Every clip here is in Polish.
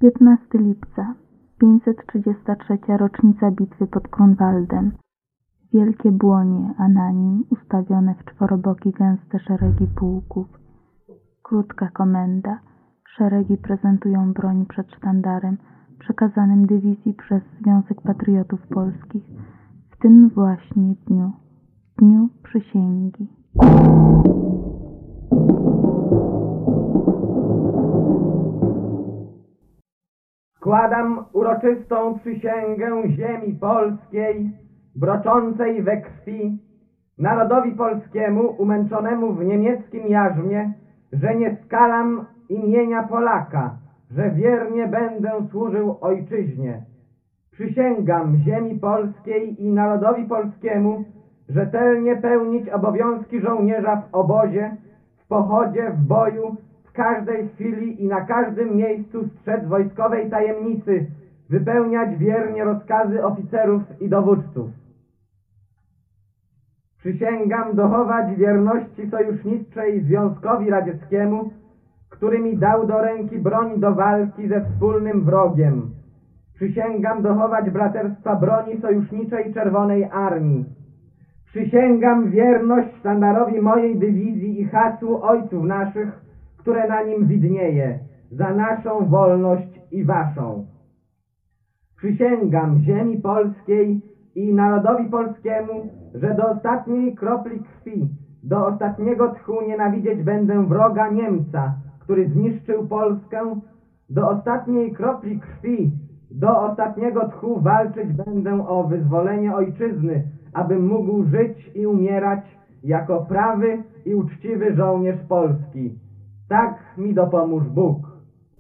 15 lipca, 533. rocznica bitwy pod Grunwaldem. Wielkie błonie, a na nim ustawione w czworoboki gęste szeregi pułków. Krótka komenda. Szeregi prezentują broń przed sztandarem przekazanym dywizji przez Związek Patriotów Polskich w tym właśnie dniu przysięgi. Składam uroczystą przysięgę ziemi polskiej, broczącej we krwi, narodowi polskiemu umęczonemu w niemieckim jarzmie, że nie skalam imienia Polaka, że wiernie będę służył ojczyźnie. Przysięgam ziemi polskiej i narodowi polskiemu rzetelnie pełnić obowiązki żołnierza w obozie, w pochodzie, w boju, w każdej chwili i na każdym miejscu strzec wojskowej tajemnicy, wypełniać wiernie rozkazy oficerów i dowódców. Przysięgam dochować wierności sojuszniczej Związkowi Radzieckiemu, który mi dał do ręki broń do walki ze wspólnym wrogiem. Przysięgam dochować braterstwa broni sojuszniczej Czerwonej Armii. Przysięgam wierność sztandarowi mojej dywizji i hasłu ojców naszych, które na nim widnieje, za naszą wolność i waszą. Przysięgam ziemi polskiej i narodowi polskiemu, że do ostatniej kropli krwi, do ostatniego tchu nienawidzieć będę wroga Niemca, który zniszczył Polskę, do ostatniej kropli krwi, do ostatniego tchu walczyć będę o wyzwolenie ojczyzny, abym mógł żyć i umierać jako prawy i uczciwy żołnierz Polski. Tak mi dopomóż Bóg.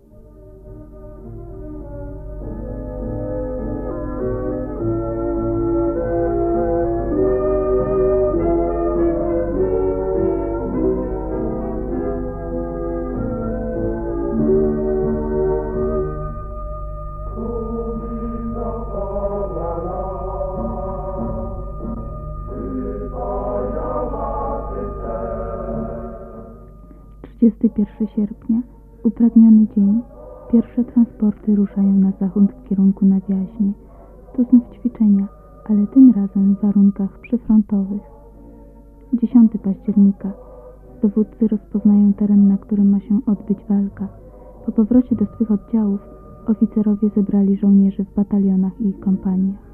Sierpnia, upragniony dzień. Pierwsze transporty ruszają na zachód w kierunku na Wiaźnie. To znów ćwiczenia, ale tym razem w warunkach przyfrontowych. 10 października. Dowódcy rozpoznają teren, na którym ma się odbyć walka. Po powrocie do swych oddziałów oficerowie zebrali żołnierzy w batalionach i kompaniach.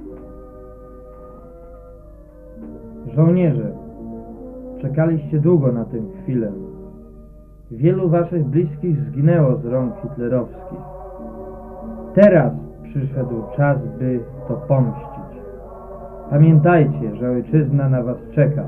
Żołnierze, czekaliście długo na tę chwilę. Wielu waszych bliskich zginęło z rąk hitlerowskich. Teraz przyszedł czas, by to pomścić. Pamiętajcie, że ojczyzna na was czeka.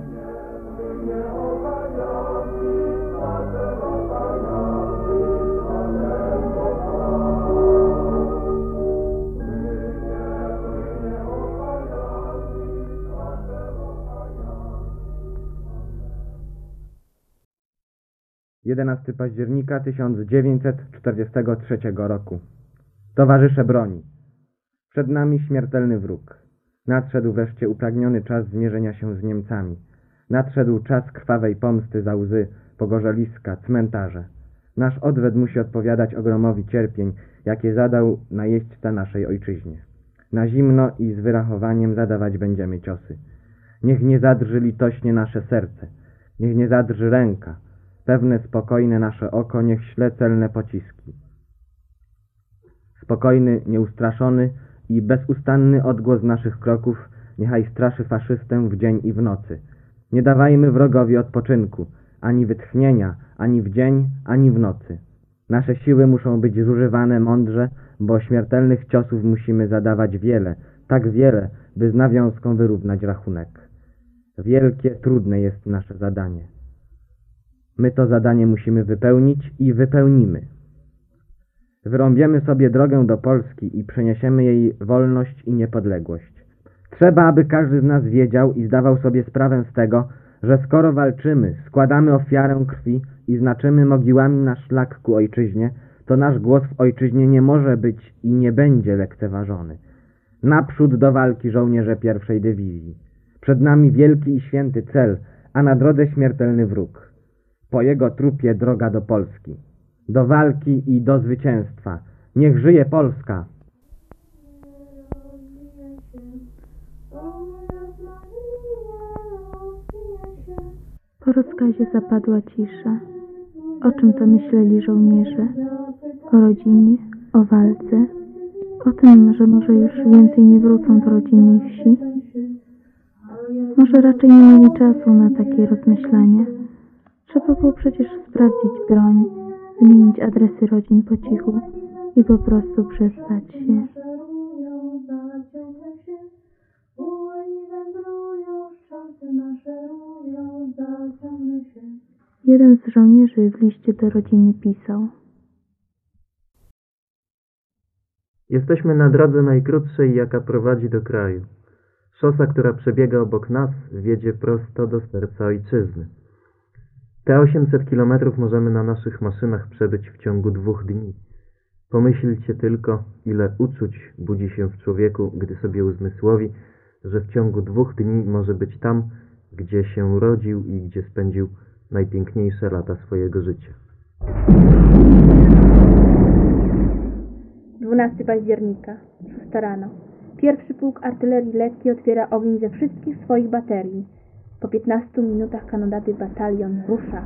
Jedenasty października 1943 roku. Towarzysze broni. Przed nami śmiertelny wróg. Nadszedł wreszcie upragniony czas zmierzenia się z Niemcami. Nadszedł czas krwawej pomsty za łzy, pogorzeliska, cmentarze. Nasz odwet musi odpowiadać ogromowi cierpień, jakie zadał najeźdźca naszej ojczyźnie. Na zimno i z wyrachowaniem zadawać będziemy ciosy. Niech nie zadrży litośnie nasze serce. Niech nie zadrży ręka. Pewne spokojne nasze oko niech śle celne pociski. Spokojny, nieustraszony i bezustanny odgłos naszych kroków niechaj straszy faszystę w dzień i w nocy. Nie dawajmy wrogowi odpoczynku, ani wytchnienia, ani w dzień, ani w nocy. Nasze siły muszą być zużywane mądrze, bo śmiertelnych ciosów musimy zadawać wiele, tak wiele, by z nawiązką wyrównać rachunek. Wielkie, trudne jest nasze zadanie. My to zadanie musimy wypełnić i wypełnimy. Wyrąbiemy sobie drogę do Polski i przeniesiemy jej wolność i niepodległość. Trzeba, aby każdy z nas wiedział i zdawał sobie sprawę z tego, że skoro walczymy, składamy ofiarę krwi i znaczymy mogiłami nasz szlak ku ojczyźnie, to nasz głos w ojczyźnie nie może być i nie będzie lekceważony. Naprzód do walki żołnierze pierwszej dywizji. Przed nami wielki i święty cel, a na drodze śmiertelny wróg. Po jego trupie droga do Polski. Do walki i do zwycięstwa. Niech żyje Polska! Po rozkazie zapadła cisza. O czym to myśleli żołnierze? O rodzinie? O walce? O tym, że może już więcej nie wrócą do rodzinnej wsi? Może raczej nie mieli czasu na takie rozmyślania. Trzeba było przecież sprawdzić broń, wymienić adresy rodzin po cichu i po prostu przestać się. Jeden z żołnierzy w liście do rodziny pisał: Jesteśmy na drodze najkrótszej, jaka prowadzi do kraju. Szosa, która przebiega obok nas, wiedzie prosto do serca ojczyzny. Te 800 kilometrów możemy na naszych maszynach przebyć w ciągu 2 dni. Pomyślcie tylko, ile uczuć budzi się w człowieku, gdy sobie uzmysłowi, że w ciągu 2 dni może być tam, gdzie się urodził i gdzie spędził najpiękniejsze lata swojego życia. 12 października, 6 rano. Pierwszy pułk artylerii lekkiej otwiera ogień ze wszystkich swoich baterii. Po 15 minutach kanonaty batalion rusza.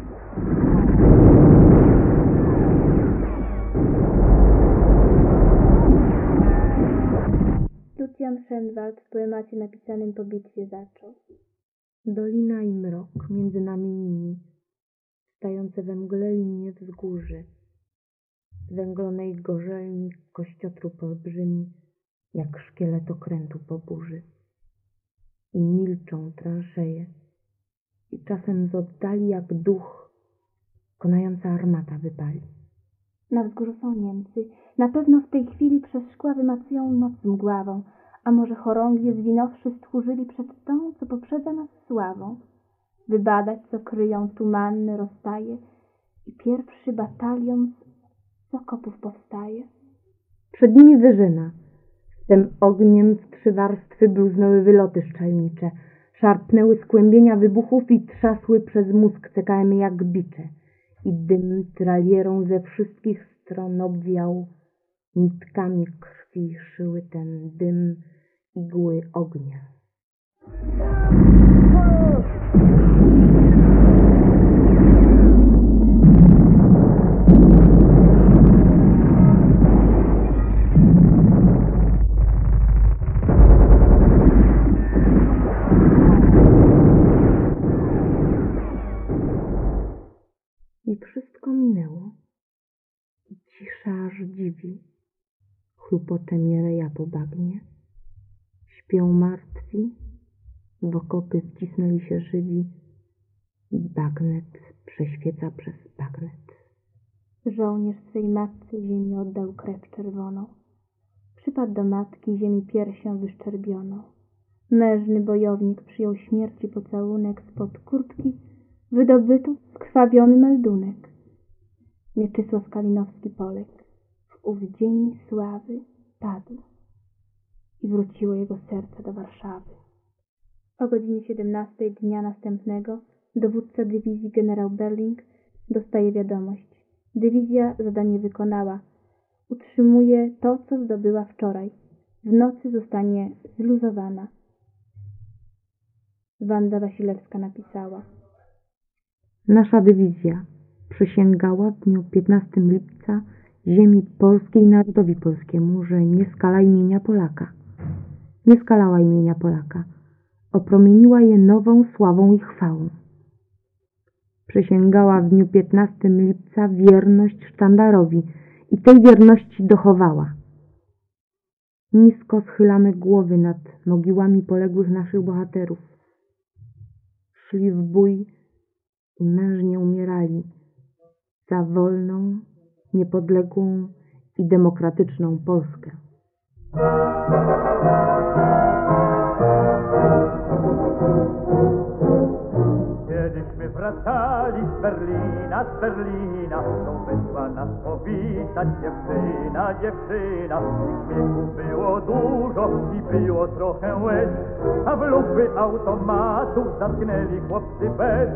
Lucjan Szenwald w poemacie napisanym po bitwie zaczął. Dolina i mrok, między nami nimi, stające we mgle linie wzgórzy. Z węglonej gorzelni kościotrup olbrzymi, jak szkielet okrętu po burzy. I milczą transzeje, i czasem z oddali jak duch konająca armata wypali. Na wzgórzu są Niemcy. Na pewno w tej chwili przez szkła wymacują noc mgławą, a może chorągwie zwinąwszy stchórzyli przed tą, co poprzedza nas sławą. Wybadać, co kryją tumanny rozstaje i pierwszy batalion z okopów powstaje. Przed nimi wyżyna. Z tym ogniem z 3 warstwy bluznęły wyloty szczelnicze. Szarpnęły skłębienia wybuchów i trzasły przez mózg CKM jak bicze. I dym tralierą ze wszystkich stron obwiał. Nitkami krwi szyły ten dym igły ognia. I wszystko minęło. I cisza aż dziwi. Chlupocze mieleja po bagnie. Śpią martwi, w okopy wcisnęli się żywi. I bagnet prześwieca przez bagnet. Żołnierz swej matce ziemi oddał krew czerwoną. Przypadł do matki, ziemi piersią wyszczerbioną. Mężny bojownik przyjął śmierci pocałunek spod kurtki, wydobytu skrwawiony meldunek. Mieczysław Kalinowski Polek w ów dzień sławy padł i wróciło jego serce do Warszawy. O godzinie 17 dnia następnego dowódca dywizji generał Berling dostaje wiadomość. Dywizja zadanie wykonała. Utrzymuje to, co zdobyła wczoraj. W nocy zostanie zluzowana. Wanda Wasilewska napisała: Nasza dywizja przysięgała w dniu 15 lipca ziemi polskiej i narodowi polskiemu, że nie skala imienia Polaka. Nie skalała imienia Polaka. Opromieniła je nową sławą i chwałą. Przysięgała w dniu 15 lipca wierność sztandarowi i tej wierności dochowała. Nisko schylamy głowy nad mogiłami poległych naszych bohaterów. Szli w bój i mężnie umierali za wolną, niepodległą i demokratyczną Polskę. Kiedyśmy wracali z Berlina, to wyszła nas powitać dziewczyna. I śmiechu było dużo i było trochę łez, a w lufy automatów zatknęli chłopcy bez.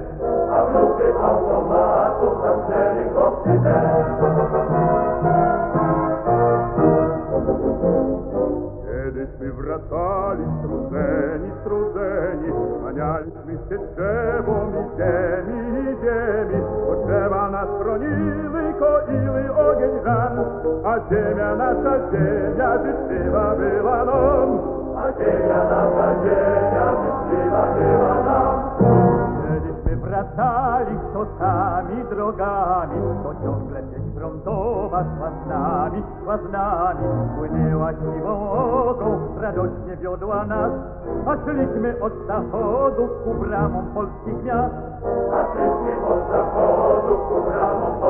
się drzewom i ziemi, bo drzewa nas chroniły, koiły ogień ran, a ziemia nasza ziemia życzliwa była nam, a ziemia nasza ziemia życzliwa była nam. Kiedyśmy wracali szosami, drogami, to ciągle sieć frontowa szła z nami, płynęła siwą ogą, radośnie wiodła nas, a szliśmy od zachodu ku bramom polskich miast. A szliśmy od zachodu ku bramom polskich miast.